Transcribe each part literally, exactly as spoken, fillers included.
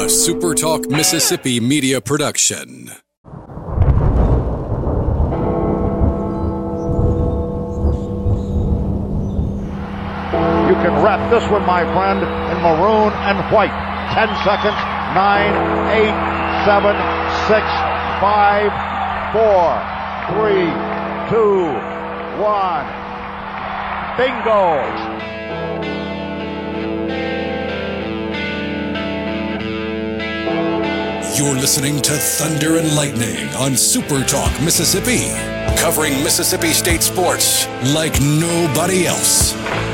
a Super Talk Mississippi media production. You can wrap this one, my friend, in maroon and white. Ten seconds. Nine, eight, seven, six, five, four, three, two, one. Bingo! You're listening to Thunder and Lightning on Super Talk Mississippi, covering Mississippi State sports like nobody else.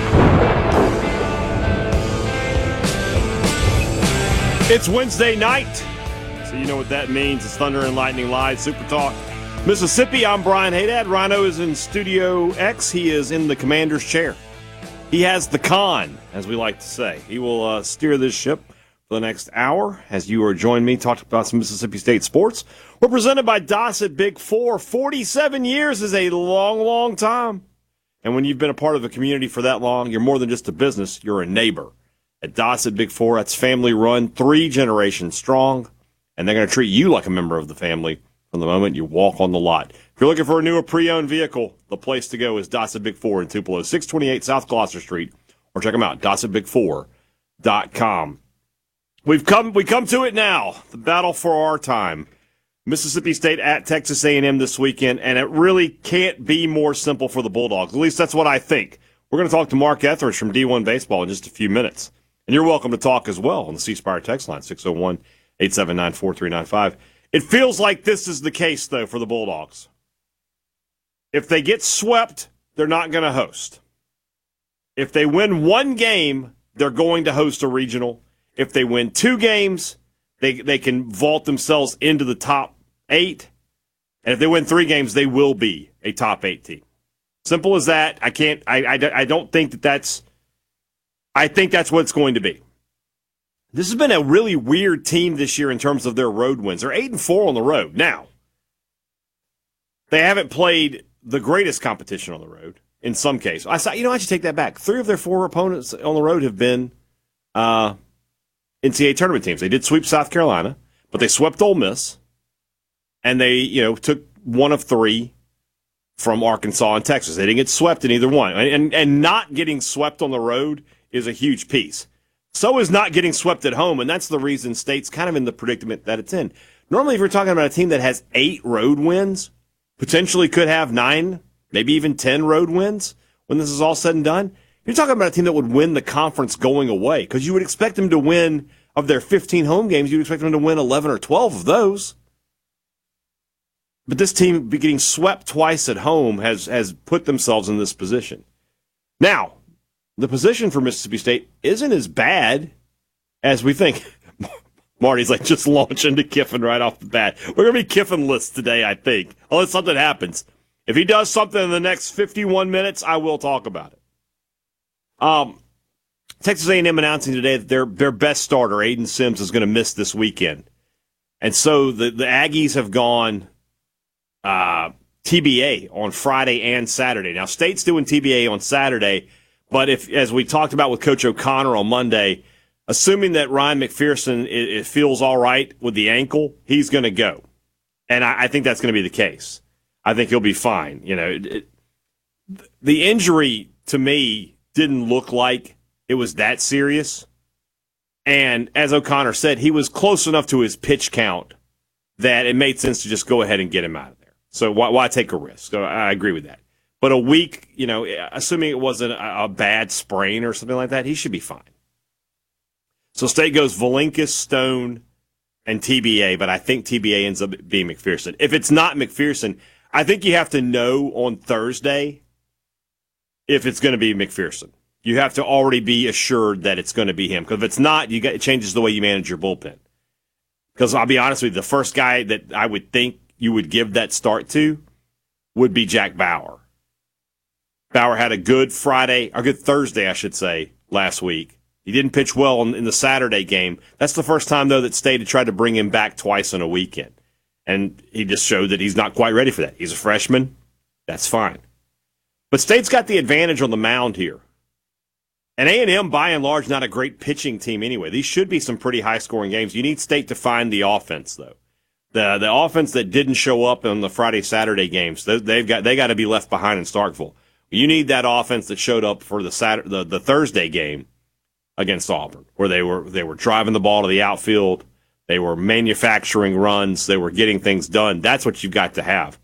It's Wednesday night, so you know what that means. It's Thunder and Lightning Live, Super Talk Mississippi. I'm Brian Haydad. Rhino is in Studio X. He is in the commander's chair. He has the con, as we like to say. He will uh, steer this ship for the next hour as you are joining me talking about some Mississippi State sports. We're presented by Dossett Big Four. forty-seven years is a long, long time. And when you've been a part of a community for that long, you're more than just a business. You're a neighbor. At Dossett Big Four, that's family run, three generations strong, and they're going to treat you like a member of the family from the moment you walk on the lot. If you're looking for a new or pre-owned vehicle, the place to go is Dossett Big Four in Tupelo, six twenty-eight South Gloucester Street, or check them out, Dossett Big Four dot com. We've come, we come to it now, the battle for our time. Mississippi State at Texas A and M this weekend, and it really can't be more simple for the Bulldogs. At least that's what I think. We're going to talk to Mark Etheridge from D one Baseball in just a few minutes. And you're welcome to talk as well on the C Spire text line, six oh one, eight seven nine, four three nine five. It feels like this is the case, though, for the Bulldogs. If they get swept, they're not going to host. If they win one game, they're going to host a regional. If they win two games, they they can vault themselves into the top eight. And if they win three games, they will be a top eight team. Simple as that. I can't. I, I, I don't think that that's. I think that's what it's going to be. This has been a really weird team this year in terms of their road wins. They're eight and four on the road. Now, they haven't played the greatest competition on the road in some cases. I saw, you know, I should take that back. Three of their four opponents on the road have been uh, N C double A tournament teams. They did sweep South Carolina, but they swept Ole Miss, and they, you know, took one of three from Arkansas and Texas. They didn't get swept in either one, and and, and not getting swept on the road is a huge piece. So is not getting swept at home, and that's the reason State's kind of in the predicament that it's in. Normally, if you're talking about a team that has eight road wins, potentially could have nine, maybe even ten road wins when this is all said and done, you're talking about a team that would win the conference going away, because you would expect them to win, of their fifteen home games, you'd expect them to win eleven or twelve of those. But this team getting swept twice at home has, has put themselves in this position. Now, the position for Mississippi State isn't as bad as we think. Marty's like, just launch into Kiffin right off the bat. We're going to be Kiffin-less today, I think, unless something happens. If he does something in the next fifty-one minutes, I will talk about it. Um, Texas A and M announcing today that their their best starter, Aiden Sims, is going to miss this weekend. And so the, the Aggies have gone uh, T B A on Friday and Saturday. Now, State's doing T B A on Saturday. But if, as we talked about with Coach O'Connor on Monday, assuming that Ryan McPherson it, it feels all right with the ankle, he's going to go. And I, I think that's going to be the case. I think he'll be fine. You know, it, it, the injury, to me, didn't look like it was that serious. And as O'Connor said, he was close enough to his pitch count that it made sense to just go ahead and get him out of there. So why, why take a risk? So I agree with that. But a week, you know, assuming it wasn't a, a bad sprain or something like that, he should be fine. So State goes Valinkas, Stone, and T B A, but I think T B A ends up being McPherson. If it's not McPherson, I think you have to know on Thursday if it's going to be McPherson. You have to already be assured that it's going to be him. Because if it's not, you got, it changes the way you manage your bullpen. Because I'll be honest with you, the first guy that I would think you would give that start to would be Jack Bauer. Bauer had a good Friday, or good Thursday, I should say, last week. He didn't pitch well in, in the Saturday game. That's the first time, though, that State had tried to bring him back twice in a weekend. And he just showed that he's not quite ready for that. He's a freshman. That's fine. But State's got the advantage on the mound here. And A and M, by and large, not a great pitching team anyway. These should be some pretty high-scoring games. You need State to find the offense, though. The the offense that didn't show up in the Friday, Saturday games, they've got they got to be left behind in Starkville. You need that offense that showed up for the Saturday, the, the Thursday game against Auburn, where they were they were driving the ball to the outfield, they were manufacturing runs, they were getting things done. That's what you've got to have.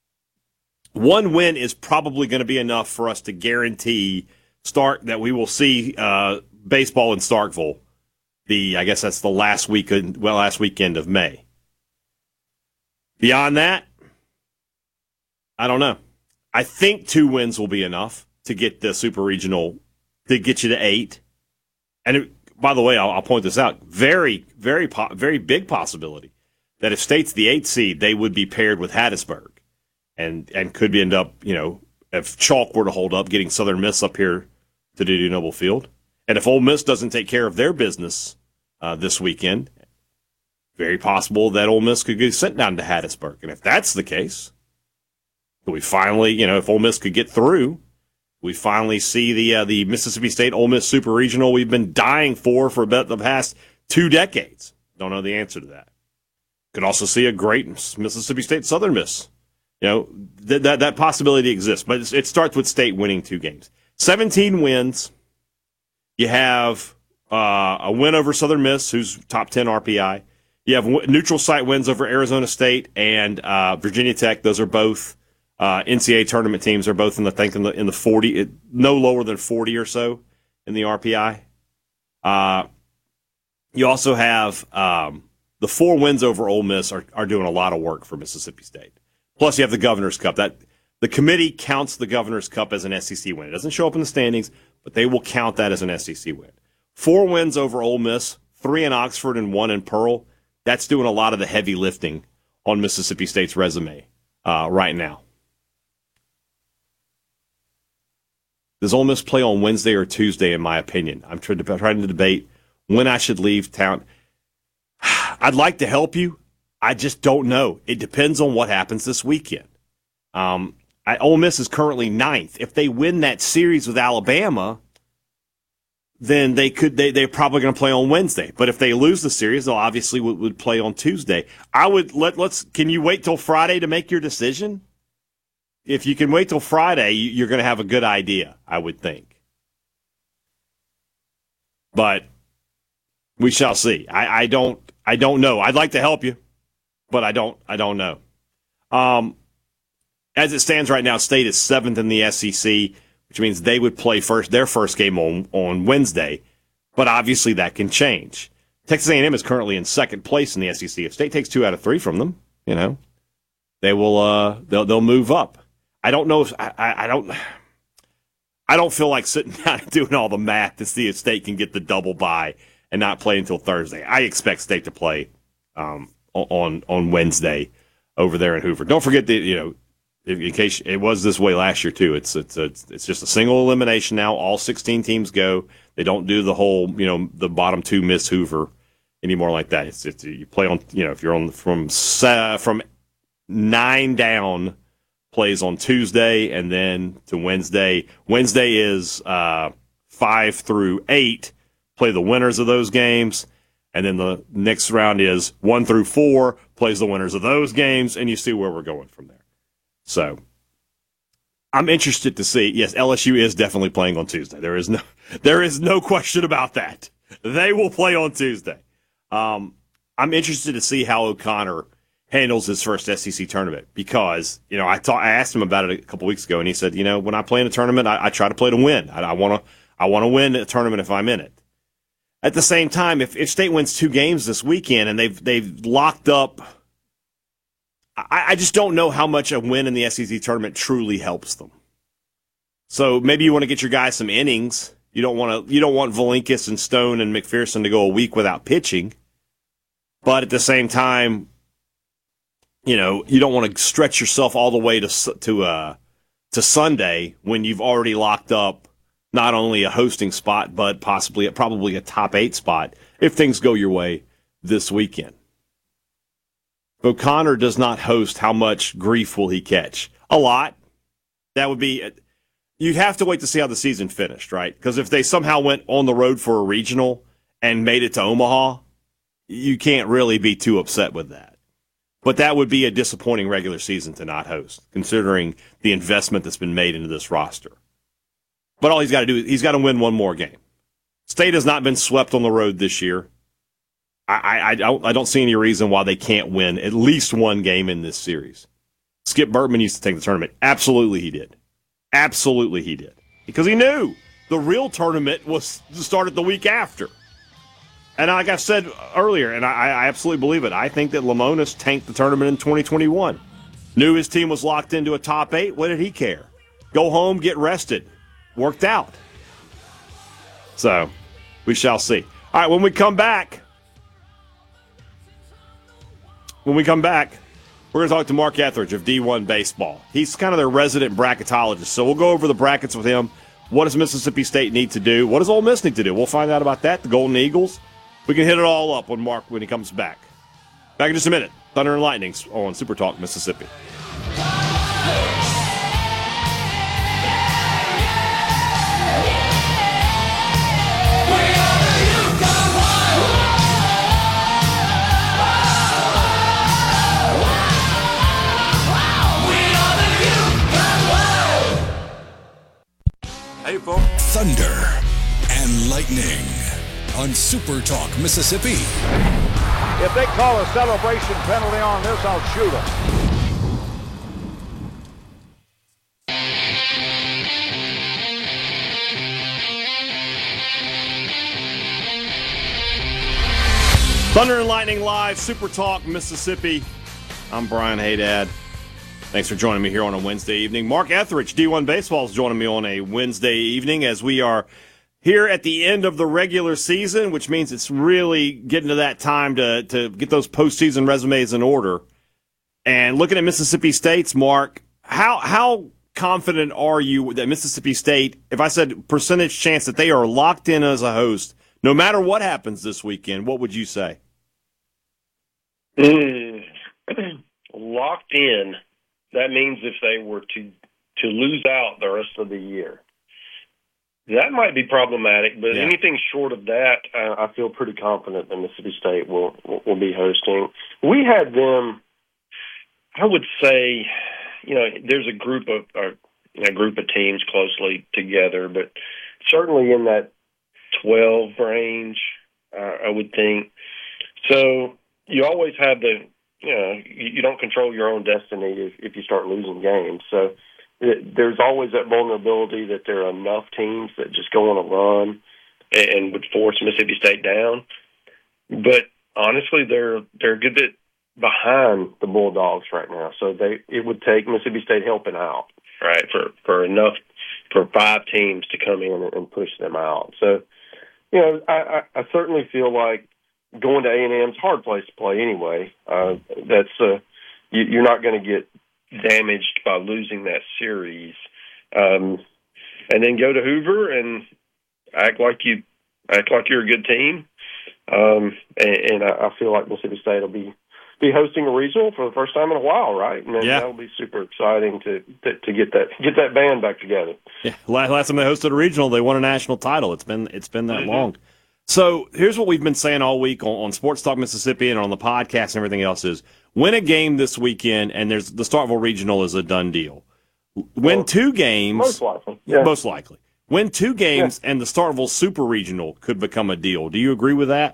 One win is probably going to be enough for us to guarantee Stark that we will see uh, baseball in Starkville. The I guess that's the last week, well, last weekend of May. Beyond that, I don't know. I think two wins will be enough to get the Super Regional, to get you to eight. And it, by the way, I'll, I'll point this out. Very, very, very big possibility that if State's the eighth seed, they would be paired with Hattiesburg, and and could be end up, you know, if Chalk were to hold up, getting Southern Miss up here to Dudy Noble Field, and if Ole Miss doesn't take care of their business uh, this weekend, very possible that Ole Miss could get sent down to Hattiesburg. And if that's the case, we finally, you know, if Ole Miss could get through, we finally see the uh, the Mississippi State Ole Miss Super Regional we've been dying for for about the past two decades. Don't know the answer to that. Could also see a great Mississippi State Southern Miss. You know, th- that that possibility exists, but it's, it starts with State winning two games. seventeen wins. You have uh, a win over Southern Miss, who's top ten R P I. You have w- neutral site wins over Arizona State and uh, Virginia Tech. Those are both uh, N C double A tournament teams. Are both in the think in the in the forty, it, no lower than forty or so in the R P I. Uh, you also have um, the four wins over Ole Miss are, are doing a lot of work for Mississippi State. Plus, you have the Governor's Cup. That the committee counts the Governor's Cup as an S E C win. It doesn't show up in the standings, but they will count that as an S E C win. Four wins over Ole Miss, three in Oxford and one in Pearl. That's doing a lot of the heavy lifting on Mississippi State's resume uh, right now. Does Ole Miss play on Wednesday or Tuesday, in my opinion? I'm trying to, trying to debate when I should leave town. I'd like to help you. I just don't know. It depends on what happens this weekend. Um, I, Ole Miss is currently ninth. If they win that series with Alabama, then they could. They they're probably going to play on Wednesday. But if they lose the series, they'll obviously would, would play on Tuesday. I would let let's. Can you wait till Friday to make your decision? If you can wait till Friday, you're going to have a good idea, I would think. But we shall see. I, I don't. I don't know. I'd like to help you, but I don't. I don't know. Um, as it stands right now, State is seventh in the S E C, which means they would play first their first game on, on Wednesday. But obviously that can change. Texas A and M is currently in second place in the S E C. If State takes two out of three from them, you know, they will. Uh, they'll they'll move up. I don't know if I, I, I don't. I don't feel like sitting down and doing all the math to see if State can get the double bye and not play until Thursday. I expect State to play um, on on Wednesday over there in Hoover. Don't forget that, you know, in, in case it was this way last year too. It's it's it's it's just a single elimination now. All sixteen teams go. They don't do the whole, you know, the bottom two miss Hoover anymore like that. It's, it's you play on, you know, if you're on from uh, from nine down, plays on Tuesday and then to Wednesday. Wednesday is uh, five through eight. Play the winners of those games, and then the next round is one through four. Plays the winners of those games, and you see where we're going from there. So I'm interested to see. Yes, L S U is definitely playing on Tuesday. There is no, there is no question about that. They will play on Tuesday. Um, I'm interested to see how O'Connor handles his first S E C tournament because, you know, I, ta- I asked him about it a couple weeks ago, and he said, you know, when I play in a tournament, I, I try to play to win. I want to I want to win a tournament if I'm in it. At the same time, if, if State wins two games this weekend and they've they've locked up, I, I just don't know how much a win in the S E C tournament truly helps them. So maybe you want to get your guys some innings. You don't want to you don't want Valinkas and Stone and McPherson to go a week without pitching. But at the same time, you know, you don't want to stretch yourself all the way to to uh, to Sunday when you've already locked up not only a hosting spot, but possibly probably a top eight spot if things go your way this weekend. If O'Connor does not host, how much grief will he catch? A lot. That would be, you'd have to wait to see how the season finished, right? Because if they somehow went on the road for a regional and made it to Omaha, you can't really be too upset with that. But that would be a disappointing regular season to not host, considering the investment that's been made into this roster. But all he's got to do is he's got to win one more game. State has not been swept on the road this year. I, I, I, don't, I don't see any reason why they can't win at least one game in this series. Skip Bertman used to take the tournament. Absolutely he did. Absolutely he did. Because he knew the real tournament was to start it the week after. And like I said earlier, and I, I absolutely believe it, I think that Lemonis tanked the tournament in twenty twenty-one. Knew his team was locked into a top eight. What did he care? Go home, get rested. Worked out. So, we shall see. All right, when we come back, when we come back, we're going to talk to Mark Etheridge of D one Baseball. He's kind of their resident bracketologist, so we'll go over the brackets with him. What does Mississippi State need to do? What does Ole Miss need to do? We'll find out about that. The Golden Eagles. We can hit it all up on Mark when he comes back. Back in just a minute. Thunder and Lightning on Super Talk Mississippi. Hey, folks. Thunder and Lightning on Super Talk Mississippi. If they call a celebration penalty on this, I'll shoot them. Thunder and Lightning Live, Super Talk Mississippi. I'm Brian Haydad. Thanks for joining me here on a Wednesday evening. Mark Etheridge, D one Baseball, is joining me on a Wednesday evening as we are here at the end of the regular season, which means it's really getting to that time to, to get those postseason resumes in order. And looking at Mississippi State's, Mark, how how confident are you that Mississippi State, if I said percentage chance that they are locked in as a host, no matter what happens this weekend, what would you say? Mm, locked in. That means if they were to, to lose out the rest of the year. That might be problematic, but yeah. Anything short of that, uh, I feel pretty confident that Mississippi State will, will will be hosting. We had them, I would say, you know, there's a group of or, a group of teams closely together, but certainly in that twelve range, uh, I would think. So you always have the, you know, you, you don't control your own destiny if, if you start losing games. So it, there's always that vulnerability that there are enough teams that just go on a run and, and would force Mississippi State down. But honestly, they're they're a good bit behind the Bulldogs right now. So they it would take Mississippi State helping out, right, for, for enough for five teams to come in and, and push them out. So, you know, I, I, I certainly feel like going to A and M's a hard place to play anyway. Uh, that's uh, you, you're not going to get damaged by losing that series, um, and then go to Hoover and act like you act like you're a good team. Um, and, and I, I feel like Mississippi State will be be hosting a regional for the first time in a while, right? And yeah. that'll be super exciting to, to to get that get that band back together. Yeah, last time they hosted a regional, they won a national title. It's been it's been that mm-hmm. long. So here's what we've been saying all week on, on Sports Talk Mississippi and on the podcast and everything else is win a game this weekend, and there's the Starkville Regional is a done deal. Win well, two games. Most likely. Yeah. Most likely. Win two games, yeah. and the Starkville Super Regional could become a deal. Do you agree with that?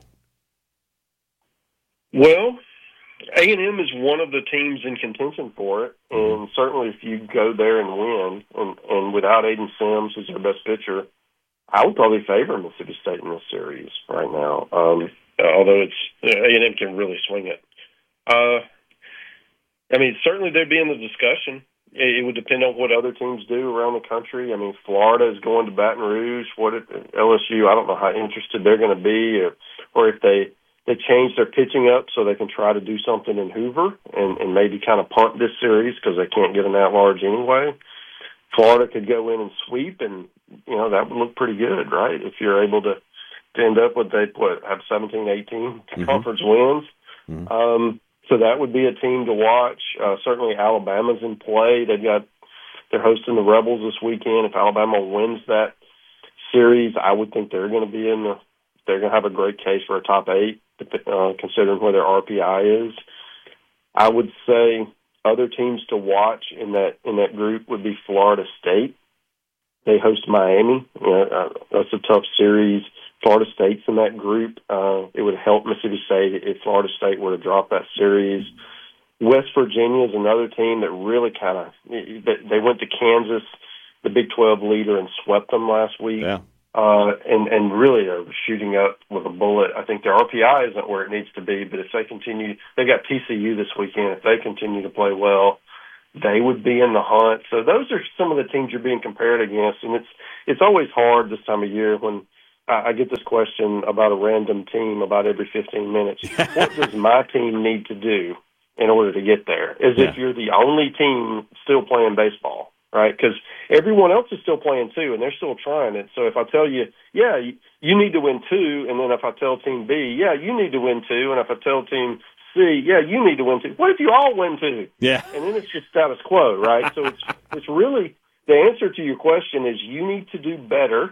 Well, A and M is one of the teams in contention for it, and certainly if you go there and win, and, and without Aiden Sims, who's their best pitcher, I would probably favor Mississippi State in this series right now, um, although it's A and M can really swing it. Uh, I mean, certainly they'd be in the discussion. It, it would depend on what other teams do around the country. I mean, Florida is going to Baton Rouge. What it, L S U, I don't know how interested they're going to be, or, or if they, they change their pitching up so they can try to do something in Hoover and, and maybe kind of punt this series because they can't get an at-large anyway. Florida could go in and sweep, and you know that would look pretty good, right? If you're able to, to end up with they what have seventeen, eighteen mm-hmm. conference wins, mm-hmm. um, so that would be a team to watch. Uh, certainly, Alabama's in play. They've got they're hosting the Rebels this weekend. If Alabama wins that series, I would think they're going to be in the they're going to have a great case for a top eight, uh, considering where their R P I is. I would say other teams to watch in that in that group would be Florida State. They host Miami. You know, uh, that's a tough series. Florida State's in that group. Uh, it would help Mississippi State if Florida State were to drop that series. West Virginia is another team that really kind of they went to Kansas, the Big twelve leader, and swept them last week. Yeah. Uh, and, and really are shooting up with a bullet. I think their R P I isn't where it needs to be, but if they continue, they got T C U this weekend. If they continue to play well, they would be in the hunt. So those are some of the teams you're being compared against, and it's it's always hard this time of year when I, I get this question about a random team about every fifteen minutes. What does my team need to do in order to get there? As yeah. if you're the only team still playing baseball. Right, because everyone else is still playing too, and they're still trying it. So if I tell you, yeah, you, you need to win two, and then if I tell Team B, yeah, you need to win two, and if I tell Team C, yeah, you need to win two. What if you all win two? Yeah, and then it's just status quo, right? So it's it's really the answer to your question is you need to do better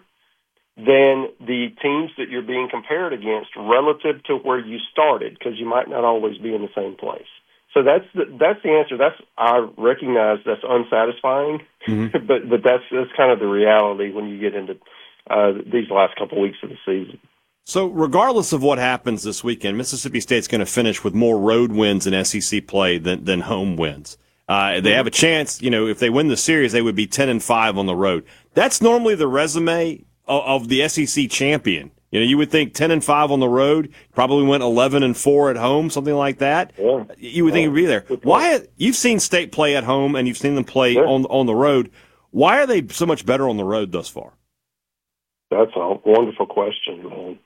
than the teams that you're being compared against relative to where you started, because you might not always be in the same place. So that's the, that's the answer. That's I recognize that's unsatisfying, mm-hmm. but but that's that's kind of the reality when you get into uh, these last couple of weeks of the season. So regardless of what happens this weekend, Mississippi State's going to finish with more road wins in S E C play than than home wins. Uh, they have a chance, you know, if they win the series, they would be ten and five on the road. That's normally the resume of, of the S E C champion. You know, you would think ten and five on the road, probably went eleven and four at home, something like that. Yeah. You would think yeah. it'd be there. Why? You've seen State play at home and you've seen them play yeah. on on the road. Why are they so much better on the road thus far? That's a wonderful question, man.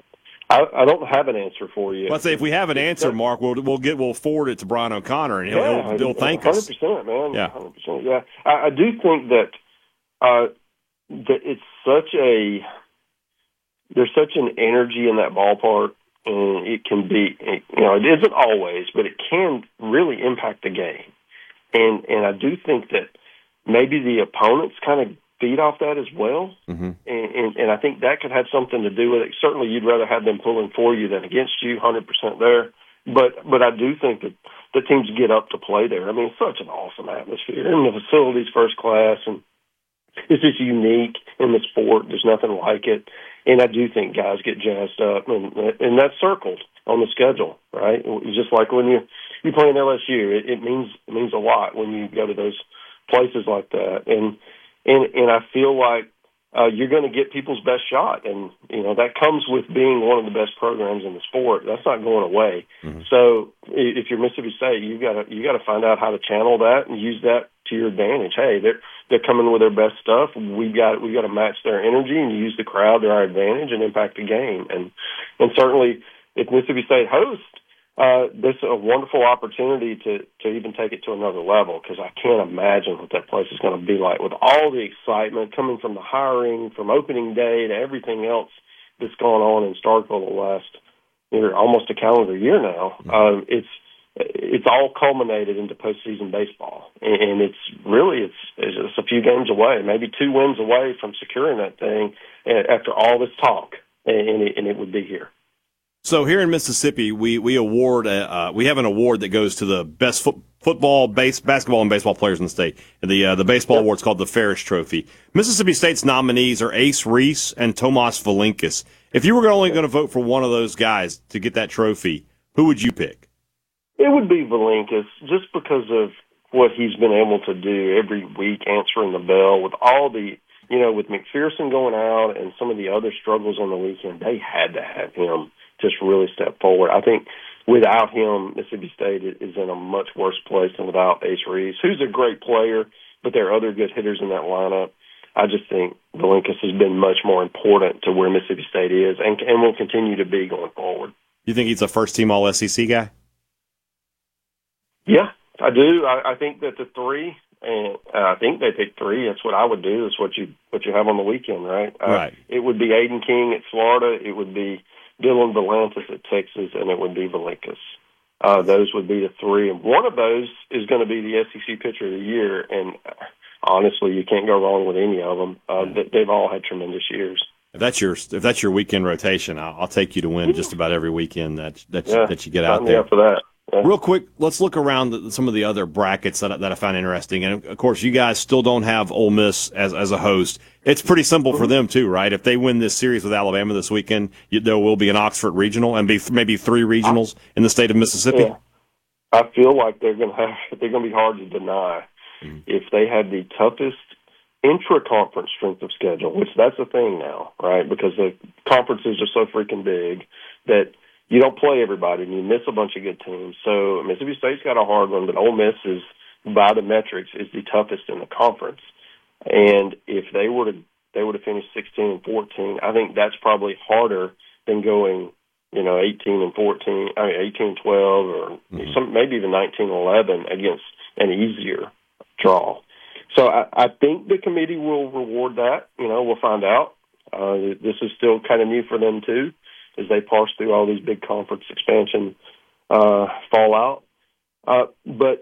I, I don't have an answer for you. Let's say if we have an answer, Mark, we'll we'll get we'll forward it to Brian O'Connor and he'll, yeah, he'll, he'll thank one hundred us. one hundred percent, man. Yeah, one hundred percent. Yeah, I, I do think that uh, that it's such a there's such an energy in that ballpark, and it can be, you know, it isn't always, but it can really impact the game. And and I do think that maybe the opponents kind of feed off that as well. Mm-hmm. And, and, and I think that could have something to do with it. Certainly you'd rather have them pulling for you than against you, one hundred percent there. But but I do think that the teams get up to play there. I mean, it's such an awesome atmosphere. And the facility's first class, and it's just unique in the sport. There's nothing like it. And I do think guys get jazzed up, and and that's circled on the schedule, right? Just like when you you play in L S U, it, it means it means a lot when you go to those places like that. And and and I feel like uh, you're going to get people's best shot, and you know that comes with being one of the best programs in the sport. That's not going away. Mm-hmm. So if you're Mississippi State, you got to you got to find out how to channel that and use that to your advantage. Hey, they're they're coming with their best stuff. We got we got to match their energy and use the crowd to our advantage and impact the game. And and certainly, if Mississippi State hosts, uh, there's a wonderful opportunity to to even take it to another level, because I can't imagine what that place is going to be like with all the excitement coming from the hiring, from opening day to everything else that's gone on in Starkville the last you know, almost a calendar year now. Mm-hmm. Um, it's It's all culminated into postseason baseball, and it's really it's it's a few games away, maybe two wins away from securing that thing after all this talk, and it, and it would be here. So here in Mississippi, we we award a, uh, we have an award that goes to the best fo- football, base, basketball, and baseball players in the state. The uh, the baseball yep. award's called the Ferris Trophy. Mississippi State's nominees are Ace Reese and Tomas Valinkas. If you were only going to vote for one of those guys to get that trophy, who would you pick? It would be Valinkas, just because of what he's been able to do every week, answering the bell with all the, you know, with McPherson going out and some of the other struggles on the weekend. They had to have him just really step forward. I think without him, Mississippi State is in a much worse place than without Ace Reese, who's a great player, but there are other good hitters in that lineup. I just think Valinkas has been much more important to where Mississippi State is and, and will continue to be going forward. You think he's a first-team All S E C guy? Yeah, I do. I, I think that the three, and uh, I think they pick three. That's what I would do. That's what you what you have on the weekend, right? Uh, right. It would be Aiden King at Florida. It would be Dylan Valantis at Texas, and it would be Valinkas. Uh, those would be the three, and one of those is going to be the S E C Pitcher of the Year. And honestly, you can't go wrong with any of them. Uh, they've all had tremendous years. If that's your if that's your weekend rotation, I'll, I'll take you to win just about every weekend that that yeah, that you get out sign there. me up for that. Yeah. Real quick, let's look around the, some of the other brackets that, I- that I found interesting. And, of course, you guys still don't have Ole Miss as, as a host. It's pretty simple for them, too, right? If they win this series with Alabama this weekend, you, there will be an Oxford regional and be maybe three regionals in the state of Mississippi. Yeah. I feel like they're going to have they're going to be hard to deny mm-hmm. if they have the toughest intra-conference strength of schedule, which that's a thing now, right? Because the conferences are so freaking big that – you don't play everybody, and you miss a bunch of good teams. So Mississippi State's got a hard one, but Ole Miss is, by the metrics, is the toughest in the conference. And if they were to they were to finish sixteen and fourteen, I think that's probably harder than going, you know, eighteen and fourteen, I mean eighteen and twelve, or mm-hmm. some maybe even nineteen and eleven against an easier draw. So I, I think the committee will reward that. You know, we'll find out. Uh, this is still kind of new for them too, as they parse through all these big conference expansion uh, fallout. Uh, but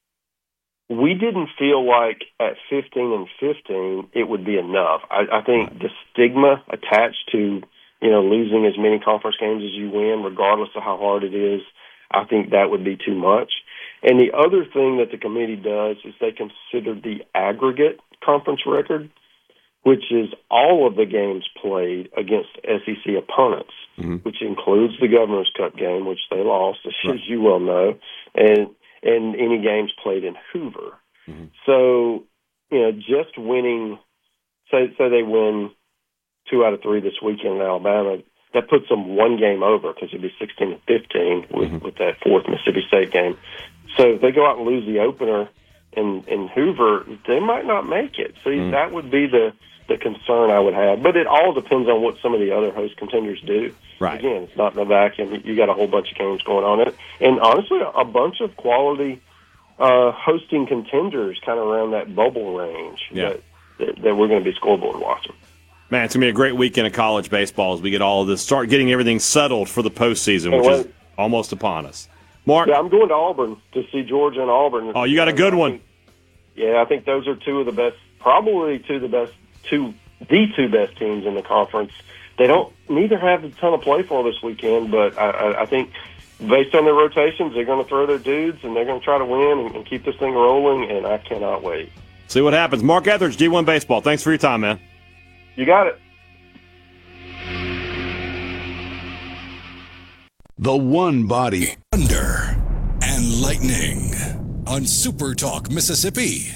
we didn't feel like at fifteen and fifteen it would be enough. I, I think the stigma attached to, you know, losing as many conference games as you win, regardless of how hard it is, I think that would be too much. And the other thing that the committee does is they consider the aggregate conference record, which is all of the games played against S E C opponents, mm-hmm. which includes the Governor's Cup game, which they lost, as, right. as you well know, and and any games played in Hoover. Mm-hmm. So, you know, just winning, say, say they win two out of three this weekend in Alabama, that puts them one game over because it'd be sixteen to fifteen with, mm-hmm. with that fourth Mississippi State game. So if they go out and lose the opener in, in Hoover, they might not make it. See, mm-hmm. that would be the, the concern I would have. But it all depends on what some of the other host contenders do. Right. Again, it's not in a vacuum. You got a whole bunch of games going on it. And honestly, a bunch of quality uh, hosting contenders kind of around that bubble range yeah. that, that, that we're going to be scoreboard watching. Man, it's going to be a great weekend of college baseball as we get all of this, start getting everything settled for the postseason, which is almost upon us. Mark? Yeah, I'm going to Auburn to see Georgia and Auburn. Oh, you got a good I one. Think, yeah, I think those are two of the best, probably two of the best, two the two best teams in the conference. They don't neither have a ton of play for this weekend, but I, I, I think based on their rotations, they're going to throw their dudes and they're going to try to win and, and keep this thing rolling, and I cannot wait. See what happens. Mark Etheridge, G one Baseball. Thanks for your time, man. You got it. The One Body Thunder and Lightning on Super Talk Mississippi.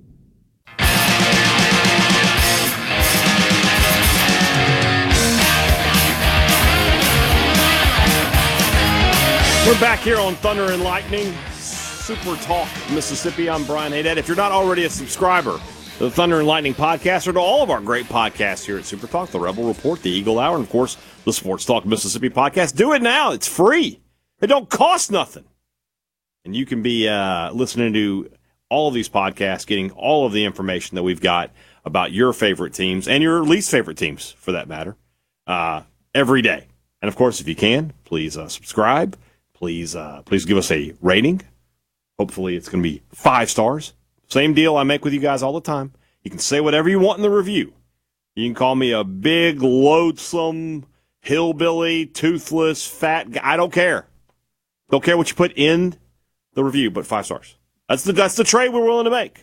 We're back here on Thunder and Lightning, Super Talk Mississippi. I'm Brian Haydad. If you're not already a subscriber to the Thunder and Lightning podcast or to all of our great podcasts here at Super Talk, the Rebel Report, the Eagle Hour, and of course the Sports Talk Mississippi podcast, do it now. It's free. It don't cost nothing. And you can be uh, listening to all of these podcasts, getting all of the information that we've got about your favorite teams and your least favorite teams, for that matter, uh, every day. And of course, if you can, please uh, subscribe. Please, uh, please give us a rating. Hopefully, it's going to be five stars. Same deal I make with you guys all the time. You can say whatever you want in the review. You can call me a big, loathsome, hillbilly, toothless, fat guy. I don't care. Don't care what you put in the review, but five stars. That's the that's the trade we're willing to make.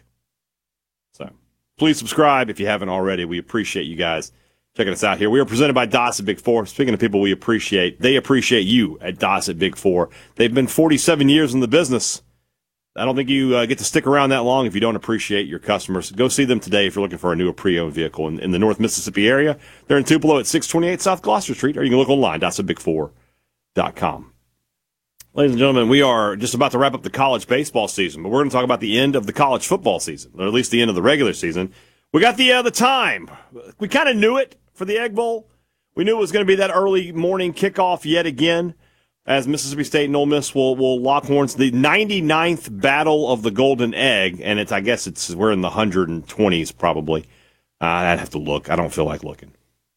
So please subscribe if you haven't already. We appreciate you guys checking us out here. We are presented by Dossett Big Four. Speaking of people we appreciate, they appreciate you at Dossett Big Four. They've been forty-seven years in the business. I don't think you uh, get to stick around that long if you don't appreciate your customers. Go see them today if you're looking for a new or pre-owned vehicle in, in the North Mississippi area. They're in Tupelo at six twenty-eight South Gloucester Street, or you can look online, dossett big four dot com. Ladies and gentlemen, we are just about to wrap up the college baseball season, but we're going to talk about the end of the college football season, or at least the end of the regular season. We got the uh, the time. We kind of knew it for the Egg Bowl. We knew it was going to be that early morning kickoff yet again, as Mississippi State and Ole Miss will, will lock horns. The ninety-ninth Battle of the Golden Egg, and it's I guess it's we're in the one hundred twenties probably. Uh, I'd have to look. I don't feel like looking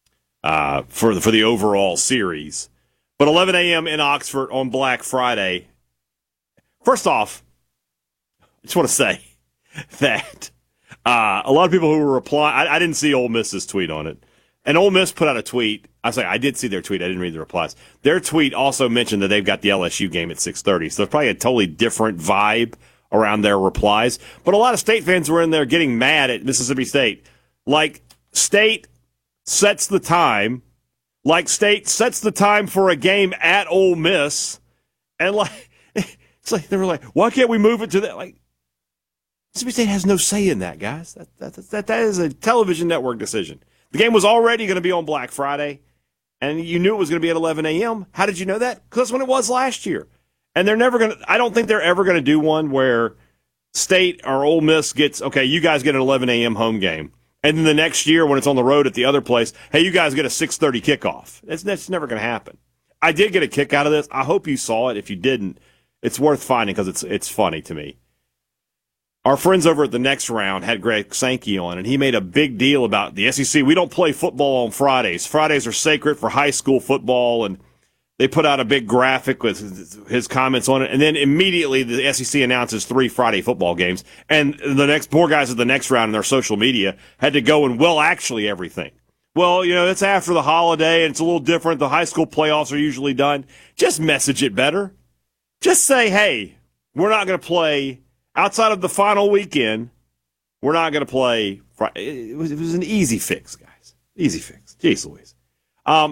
uh, for the, for the overall series. But eleven a.m. in Oxford on Black Friday. First off, I just want to say that Uh, a lot of people who were replying, I, I didn't see Ole Miss's tweet on it. And Ole Miss put out a tweet. I say I did see their tweet. I didn't read the replies. Their tweet also mentioned that they've got the L S U game at six thirty. So there's probably a totally different vibe around their replies. But a lot of State fans were in there getting mad at Mississippi State. Like, State sets the time. Like, State sets the time for a game at Ole Miss. And, like, it's like they were like, why can't we move it to that? Like, Mississippi State has no say in that, guys. That, that, that, that is a television network decision. The game was already going to be on Black Friday, and you knew it was going to be at eleven a.m. How did you know that? Because that's when it was last year. And they're never going to – I don't think they're ever going to do one where State or Ole Miss gets, okay, you guys get an eleven a.m. home game. And then the next year when it's on the road at the other place, hey, you guys get a six thirty kickoff. That's, that's never going to happen. I did get a kick out of this. I hope you saw it. If you didn't, it's worth finding because it's it's funny to me. Our friends over at the Next Round had Greg Sankey on, and he made a big deal about the S E C. We don't play football on Fridays. Fridays are sacred for high school football, and they put out a big graphic with his comments on it. And then immediately the S E C announces three Friday football games, and the next poor guys at the Next Round in their social media had to go and, well, actually everything. Well, you know, it's after the holiday, and it's a little different. The high school playoffs are usually done. Just message it better. Just say, hey, we're not going to play outside of the final weekend. We're not going to play. It was, it was an easy fix, guys. Easy fix. Jeez Louise. Um,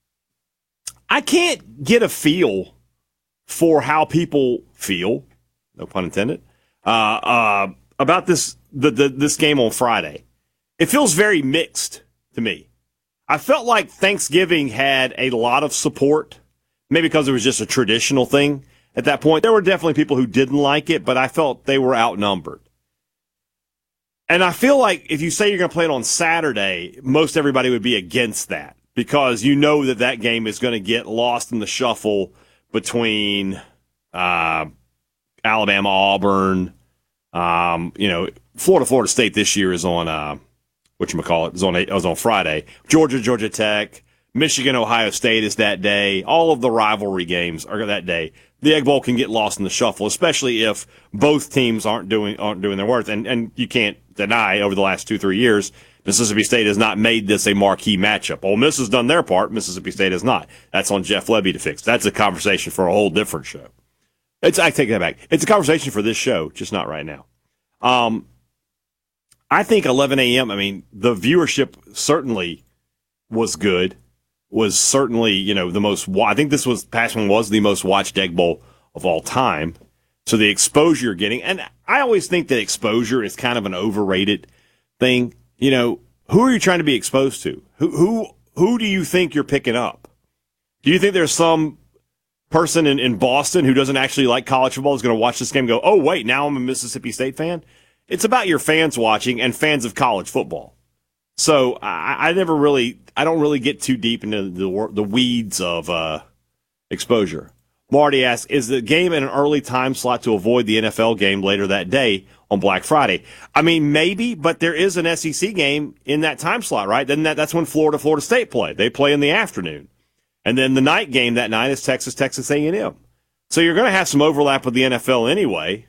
I can't get a feel for how people feel, no pun intended, uh, uh, about this the, the this game on Friday. It feels very mixed to me. I felt like Thanksgiving had a lot of support, maybe because it was just a traditional thing at that point. There were definitely people who didn't like it, but I felt they were outnumbered. And I feel like if you say you're going to play it on Saturday, most everybody would be against that because you know that that game is going to get lost in the shuffle between uh, Alabama, Auburn, um, you know, Florida, Florida State this year is on uh, whatchamacallit, is on it was on Friday. Georgia, Georgia Tech, Michigan, Ohio State is that day. All of the rivalry games are that day. The Egg Bowl can get lost in the shuffle, especially if both teams aren't doing aren't doing their worth. And and you can't deny over the last two three years, Mississippi State has not made this a marquee matchup. Ole Miss has done their part. Mississippi State has not. That's on Jeff Lebby to fix. That's a conversation for a whole different show. It's I take that back. It's a conversation for this show, just not right now. Um, I think eleven a.m. I mean, the viewership certainly was good. Was certainly, you know, the most, I think this was, past one was the most watched Egg Bowl of all time. So the exposure you're getting, and I always think that exposure is kind of an overrated thing. You know, who are you trying to be exposed to? Who, who, who do you think you're picking up? Do you think there's some person in, in Boston who doesn't actually like college football is going to watch this game and go, oh, wait, now I'm a Mississippi State fan? It's about your fans watching and fans of college football. So I, I never really, I don't really get too deep into the the weeds of uh, exposure. Marty asks, is the game in an early time slot to avoid the N F L game later that day on Black Friday? I mean, maybe, but there is an S E C game in that time slot, right? Then that, that's when Florida, Florida State play. They play in the afternoon. And then the night game that night is Texas, Texas A and M. So you're going to have some overlap with the N F L anyway.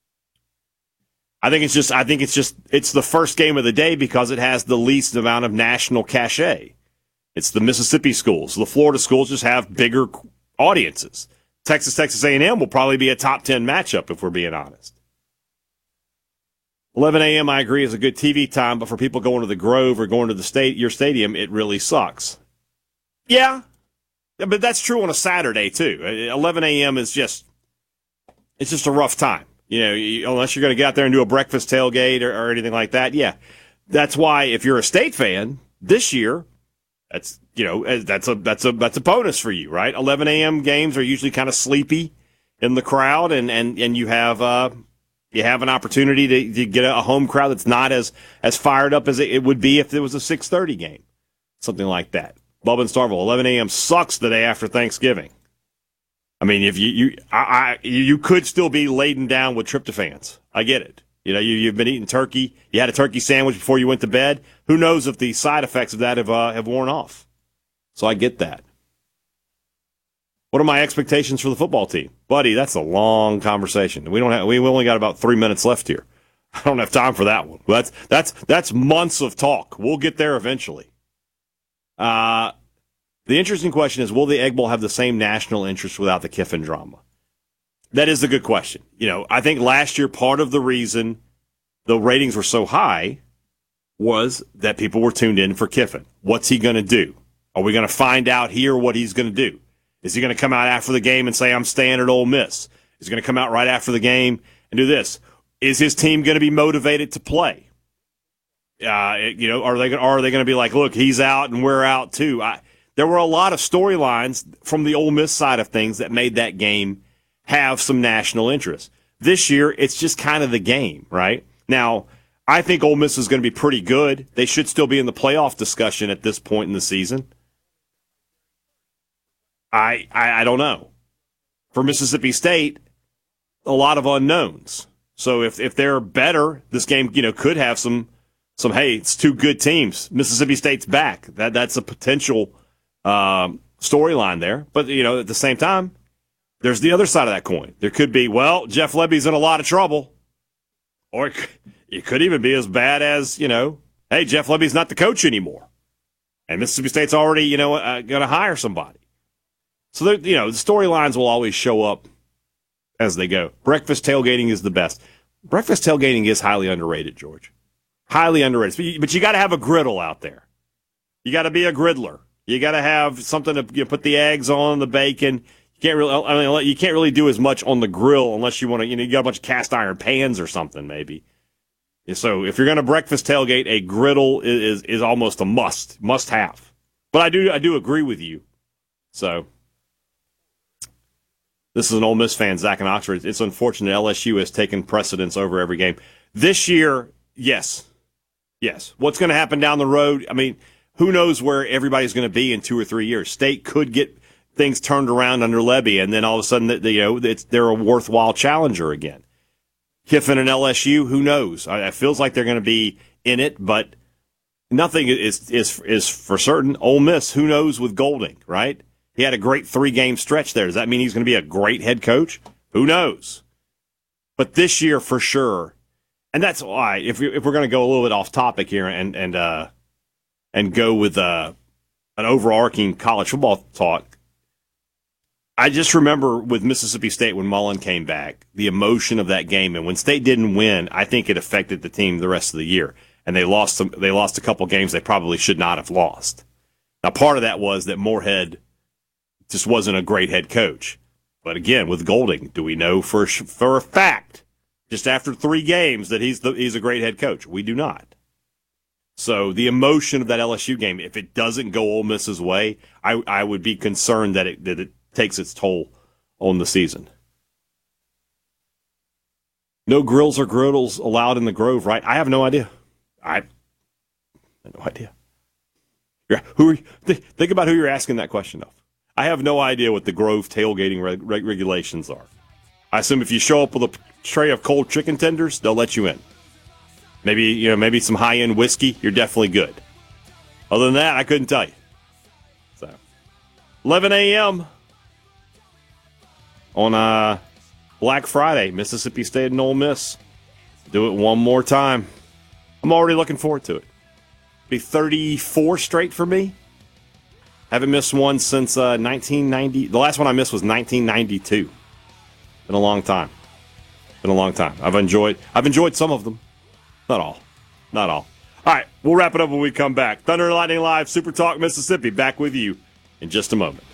I think it's just, I think it's just, it's the first game of the day because it has the least amount of national cachet. It's the Mississippi schools. The Florida schools just have bigger audiences. Texas, Texas A and M will probably be a top ten matchup if we're being honest. eleven a.m. I agree is a good T V time, but for people going to the Grove or going to the state, your stadium, it really sucks. Yeah, but that's true on a Saturday too. eleven a.m. is just, it's just a rough time. You know, you, unless you're going to get out there and do a breakfast tailgate or, or anything like that. Yeah, that's why if you're a State fan this year, that's you know that's a that's a that's a bonus for you, right? eleven a.m. games are usually kind of sleepy in the crowd, and and and you have uh you have an opportunity to, to get a home crowd that's not as as fired up as it, it would be if it was a six thirty game, something like that. Bubba and Starville, eleven a.m. sucks the day after Thanksgiving. I mean, if you you I, I you could still be laden down with tryptophans. I get it. You know, you you've been eating turkey. You had a turkey sandwich before you went to bed. Who knows if the side effects of that have uh, have worn off? So I get that. What are my expectations for the football team, buddy? That's a long conversation. We don't have. We only got about three minutes left here. I don't have time for that one. That's that's that's months of talk. We'll get there eventually. Uh, the interesting question is, will the Egg Bowl have the same national interest without the Kiffin drama? That is a good question. You know, I think last year part of the reason the ratings were so high was that people were tuned in for Kiffin. What's he going to do? Are we going to find out here what he's going to do? Is he going to come out after the game and say, I'm staying at Ole Miss? Is he going to come out right after the game and do this? Is his team going to be motivated to play? Uh, you know, are they are they going to be like, look, he's out and we're out too? I, there were a lot of storylines from the Ole Miss side of things that made that game have some national interest. This year, it's just kind of the game, right? Now, I think Ole Miss is going to be pretty good. They should still be in the playoff discussion at this point in the season. I, I I don't know. For Mississippi State, a lot of unknowns. So if if they're better, this game, you know, could have some some. Hey, it's two good teams. Mississippi State's back. That that's a potential um, storyline there. But you know, at the same time, there's the other side of that coin. There could be, well, Jeff Lebby's in a lot of trouble, or it could, it could even be as bad as, you know, hey, Jeff Lebby's not the coach anymore, and Mississippi State's already, you know, uh, going to hire somebody. So, you know, the storylines will always show up as they go. Breakfast tailgating is the best. Breakfast tailgating is highly underrated, George. Highly underrated. But you, but you got to have a griddle out there. You got to be a griddler. You got to have something to, you know, put the eggs on, the bacon. You can't really, I mean, you can't really do as much on the grill unless you want to, you know, you got a bunch of cast iron pans or something, maybe. So if you're going to breakfast tailgate, a griddle is, is is almost a must, must have. But I do I do agree with you. So this is an Ole Miss fan, Zach in Oxford. It's unfortunate L S U has taken precedence over every game. This year, yes. Yes. What's going to happen down the road? I mean, who knows where everybody's going to be in two or three years. State could get things turned around under Lebby, and then all of a sudden, you know, it's, they're a worthwhile challenger again. Kiffin and L S U, who knows? It feels like they're going to be in it, but nothing is is is for certain. Ole Miss, who knows with Golding, right? He had a great three-game stretch there. Does that mean he's going to be a great head coach? Who knows? But this year, for sure, and that's why, if, we, if we're going to go a little bit off topic here and and uh, and go with uh, an overarching college football talk, I just remember with Mississippi State when Mullen came back, the emotion of that game, and when State didn't win, I think it affected the team the rest of the year, and they lost some, they lost a couple games they probably should not have lost. Now, part of that was that Moorhead just wasn't a great head coach. But again, with Golding, do we know for for a fact, just after three games, that he's the, he's a great head coach? We do not. So the emotion of that L S U game, if it doesn't go Ole Miss's way, I, I would be concerned that it, that it takes its toll on the season. No grills or griddles allowed in the Grove, right? I have no idea. I have no idea. Yeah, who are you, th- think about who you're asking that question of. I have no idea what the Grove tailgating reg- reg- regulations are. I assume if you show up with a tray of cold chicken tenders, they'll let you in. Maybe, you know, maybe some high-end whiskey, you're definitely good. Other than that, I couldn't tell you. So, eleven a.m. on uh, Black Friday, Mississippi State and Ole Miss. Do it one more time. I'm already looking forward to it. Be thirty-four straight for me. Haven't missed one since uh, nineteen ninety. The last one I missed was nineteen ninety-two. Been a long time. Been a long time. I've enjoyed. I've enjoyed some of them. Not all. Not all. All right, we'll wrap it up when we come back. Thunder and Lightning Live, Super Talk Mississippi. Back with you in just a moment.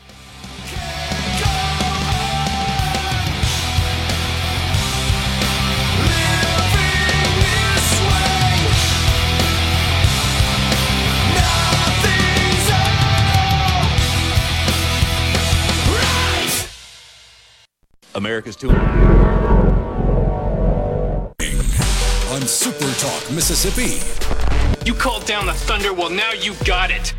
America's two. On Super Talk Mississippi. You called down the thunder, well now you got it.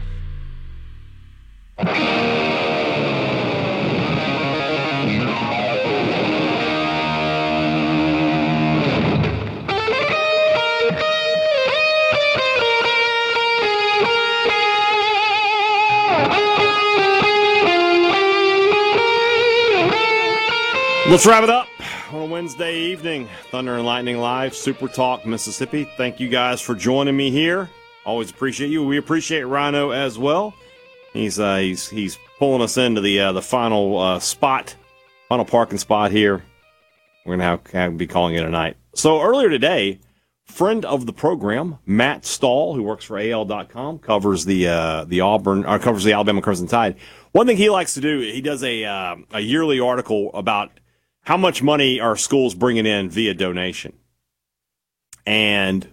Let's wrap it up on a Wednesday evening. Thunder and Lightning Live, Super Talk Mississippi. Thank you guys for joining me here. Always appreciate you. We appreciate Rhino as well. He's uh, he's he's pulling us into the uh, the final uh, spot, final parking spot here. We're gonna have, have be calling it a night. So earlier today, friend of the program, Matt Stahl, who works for A L dot com, covers the uh, the Auburn or covers the Alabama Crimson Tide. One thing he likes to do, he does a uh, a yearly article about how much money are schools bringing in via donation. And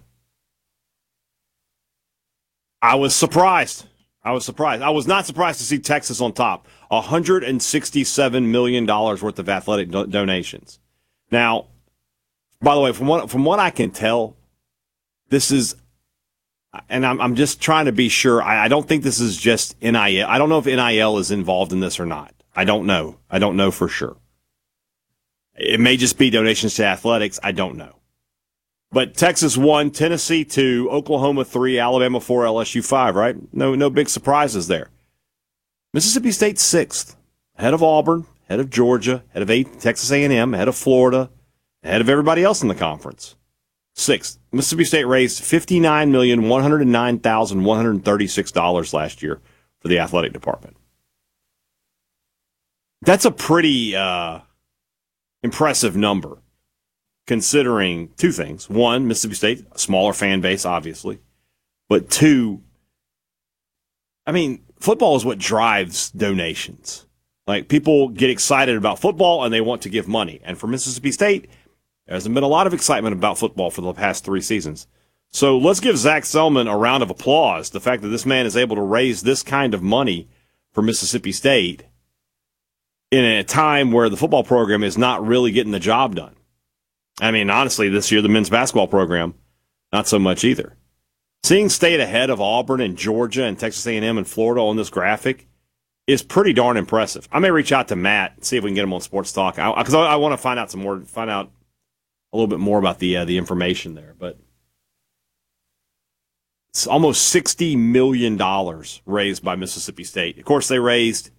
I was surprised. I was surprised. I was not surprised to see Texas on top. one hundred sixty-seven million dollars worth of athletic do- donations. Now, by the way, from what from what I can tell, this is, and I'm I'm just trying to be sure, I, I don't think this is just N I L. I don't know if N I L is involved in this or not. I don't know. I don't know for sure. It may just be donations to athletics. I don't know. But Texas one, Tennessee two, Oklahoma three, Alabama four, L S U five, right? No no big surprises there. Mississippi State sixth, ahead of Auburn, ahead of Georgia, ahead of eight, Texas A and M, ahead of Florida, ahead of everybody else in the conference. Sixth, Mississippi State raised fifty-nine million, one hundred nine thousand, one hundred thirty-six dollars last year for the athletic department. That's a pretty uh, impressive number, considering two things. One, Mississippi State, a smaller fan base, obviously. But two, I mean, football is what drives donations. Like, people get excited about football and they want to give money. And for Mississippi State, there hasn't been a lot of excitement about football for the past three seasons. So let's give Zach Selman a round of applause. The fact that this man is able to raise this kind of money for Mississippi State in a time where the football program is not really getting the job done. I mean, honestly, this year, the men's basketball program, not so much either. Seeing State ahead of Auburn and Georgia and Texas A and M and Florida on this graphic is pretty darn impressive. I may reach out to Matt and see if we can get him on Sports Talk, because I, I, I want to find out some more, find out a little bit more about the uh, the information there. But it's almost sixty million dollars raised by Mississippi State. Of course, they raised,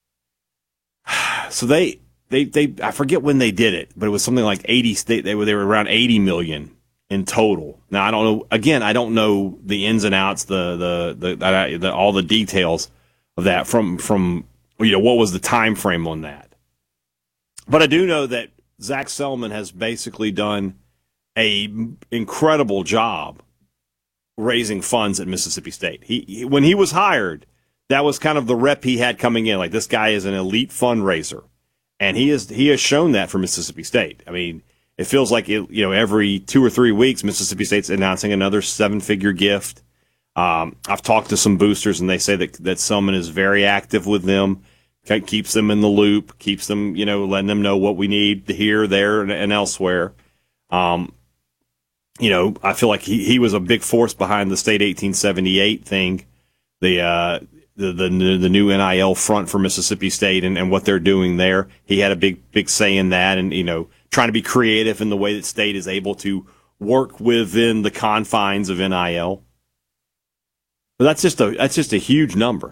so they they they I forget when they did it, but it was something like eighty. They they were they were around eighty million in total. Now I don't know. Again, I don't know the ins and outs, the the the, the, the all the details of that from from you know what was the time frame on that. But I do know that Zach Selman has basically done a incredible job raising funds at Mississippi State. He, he when he was hired, that was kind of the rep he had coming in. Like, this guy is an elite fundraiser, and he is he has shown that for Mississippi State. I mean, it feels like it, you know every two or three weeks, Mississippi State's announcing another seven-figure gift. Um, I've talked to some boosters, and they say that that Selman is very active with them, keeps them in the loop, keeps them, you know, letting them know what we need here, there, and, and elsewhere. Um, you know, I feel like he, he was a big force behind the State eighteen seventy-eight thing, the uh, the, the the new N I L front for Mississippi State and, and what they're doing there. He had a big big say in that, and you know, trying to be creative in the way that State is able to work within the confines of N I L. But that's just a that's just a huge number.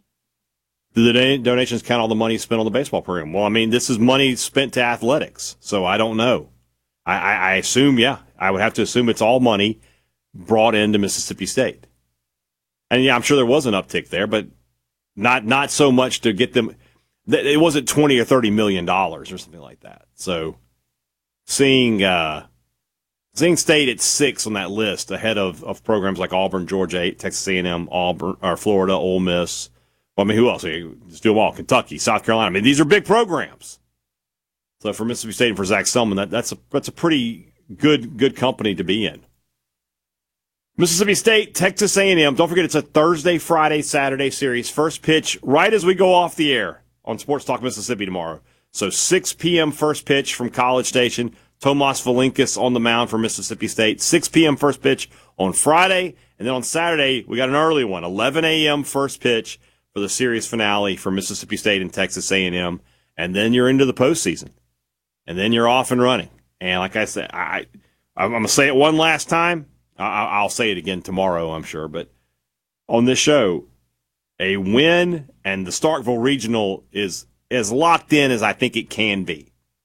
Do the donations count all the money spent on the baseball program? Well, I mean, this is money spent to athletics, so I don't know. I, I, I assume, yeah, I would have to assume it's all money brought into Mississippi State. And yeah, I'm sure there was an uptick there, but not not so much to get them. It wasn't twenty or thirty million dollars or something like that. So seeing uh, seeing State at six on that list, ahead of, of programs like Auburn, Georgia eight, Texas A and M, Auburn, or Florida, Ole Miss. Well, I mean, who else? Just do them all. Kentucky, South Carolina. I mean, these are big programs. So for Mississippi State and for Zach Selman, that, that's a that's a pretty good good company to be in. Mississippi State, Texas A and M. Don't forget, it's a Thursday, Friday, Saturday series. First pitch right as we go off the air on Sports Talk Mississippi tomorrow. So six p.m. first pitch from College Station. Tomas Valinkas on the mound for Mississippi State. six p.m. first pitch on Friday. And then on Saturday, we got an early one, eleven a.m. first pitch for the series finale for Mississippi State and Texas A and M. And then you're into the postseason. And then you're off and running. And like I said, I, I'm going to say it one last time. I, I'll say it again tomorrow, I'm sure. But on this show, a win and the Starkville Regional is as locked in as I think it can be.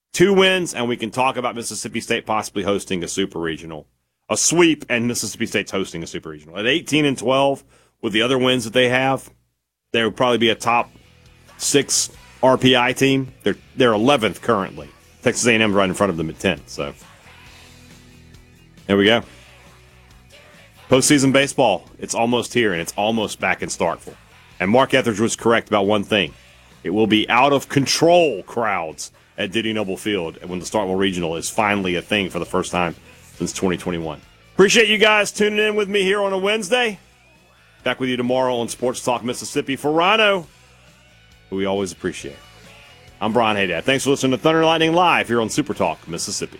Two wins, and we can talk about Mississippi State possibly hosting a super regional. A sweep, and Mississippi State's hosting a super regional. At eighteen and twelve, with the other wins that they have, they would probably be a top six R P I team. They're they're eleventh currently. Texas A and M right in front of them at ten. So there we go. Postseason baseball, it's almost here, and it's almost back in Starkville. And Mark Etheridge was correct about one thing. It will be out-of-control crowds at Diddy Noble Field when the Starkville Regional is finally a thing for the first time since twenty twenty-one. Appreciate you guys tuning in with me here on a Wednesday. Back with you tomorrow on Sports Talk Mississippi. For Rhino, who we always appreciate. I'm Brian Haydad. Thanks for listening to Thunder and Lightning Live here on Super Talk Mississippi.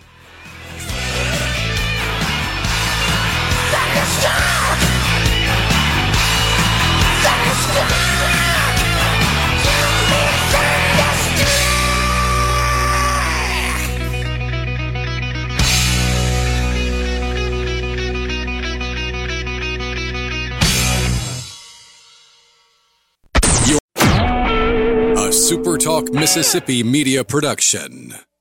Super Talk Mississippi Media Production.